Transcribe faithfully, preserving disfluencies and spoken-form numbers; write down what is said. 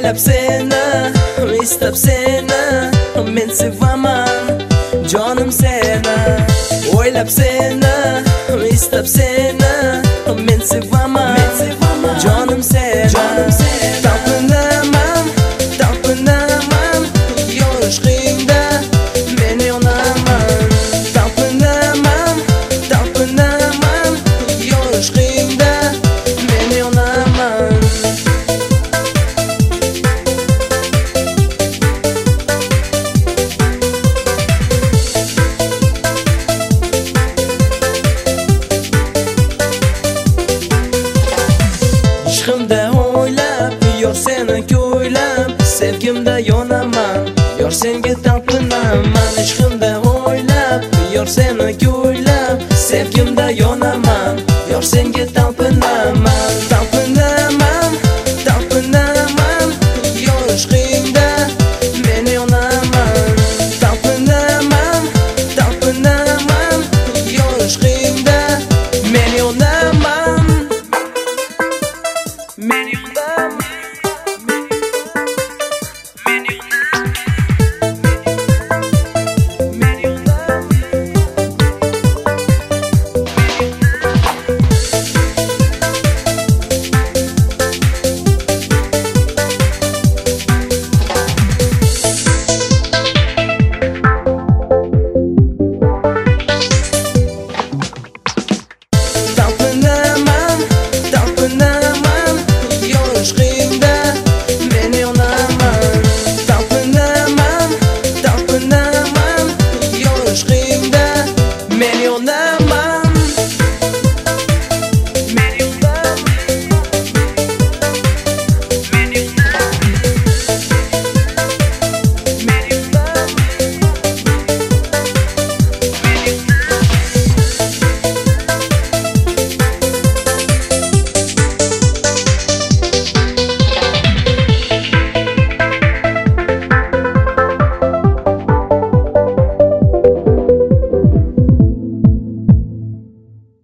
O'ylab seni, istab seni, men sevaman jonim seni. O'ylab seni, istab seni, men sevaman jonim seni. Talpinaman, talpinaman yoshligingda men yonaman. Talpinaman, talpinaman yoshligingda men yonaman. Ishqimda o'ylab, yor seni ko'ylab, sevgimda yonaman, yor senga talpinaman. Ishqimda o'ylab, yor seni ko'ylab, sevgimda yonaman.